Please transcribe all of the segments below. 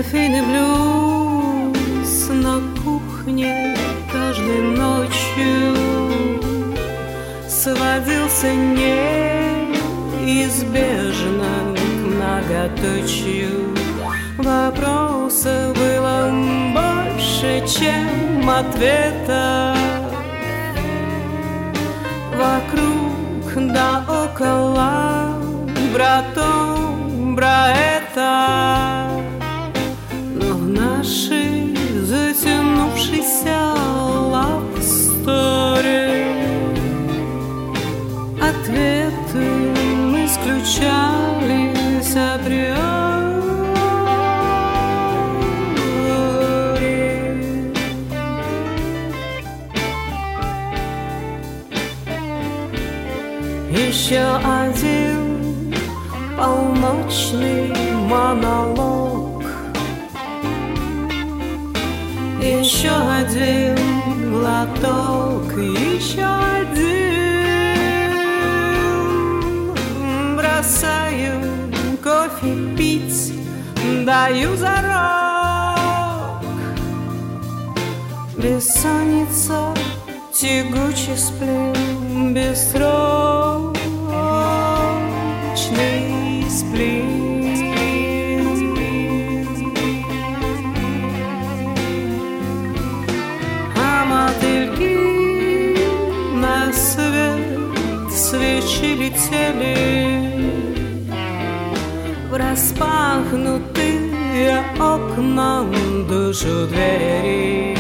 кофейный блюз на кухне каждой ночью сводился неизбежно к многоточию. Вопросов было больше, чем ответов. Вокруг да около, братом, браэта. Но в нашей затянувшейся love story ответы исключались априори. Еще один полночный монолог, еще один глоток, еще один. Бросаю кофе пить, даю зарок. Бессонница, тягучий сплин, бессрочный сплин. А мотыльки на свет свечи летели в распахнутые окна душу двери.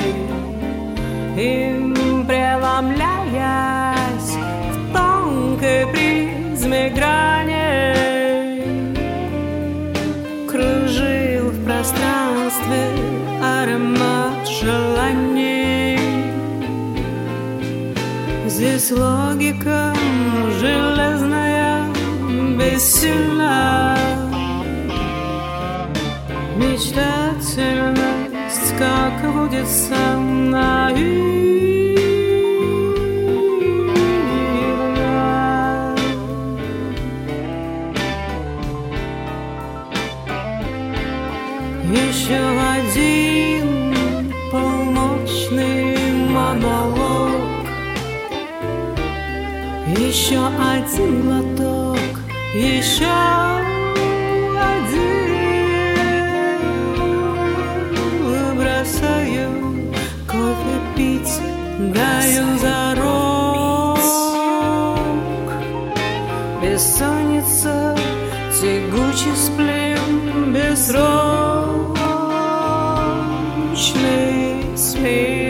Им преломляясь в тонкой призме граней, кружил в пространстве аромат желаний. Здесь логика железная, бессильна. Мечтательность, как водится, наивна. Еще один полночный монолог, еще один глоток, еще один. Бросаю кофе пить, даю зарок. Бессонница, тягучий сплин, бессрочный сплин.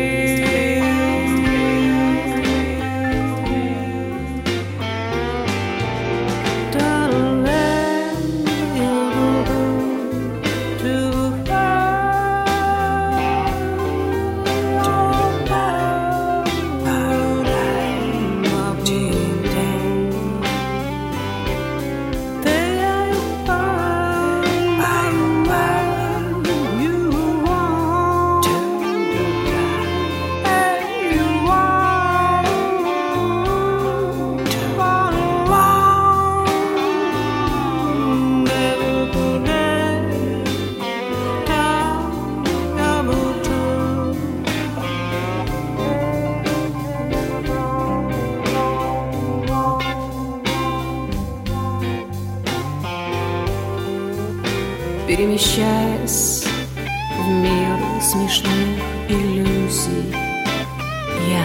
Перемещаясь в мир смешных иллюзий, я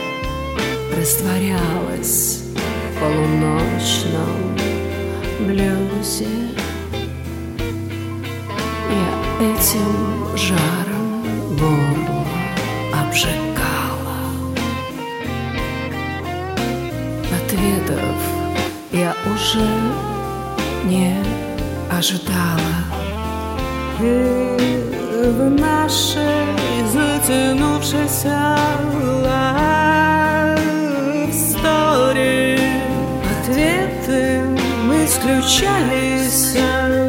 растворялась в полуночном блюзе. Я этим жаром горло обжигала. Ответов я уже не ожидала. И в нашей затянувшейся love story ответы исключались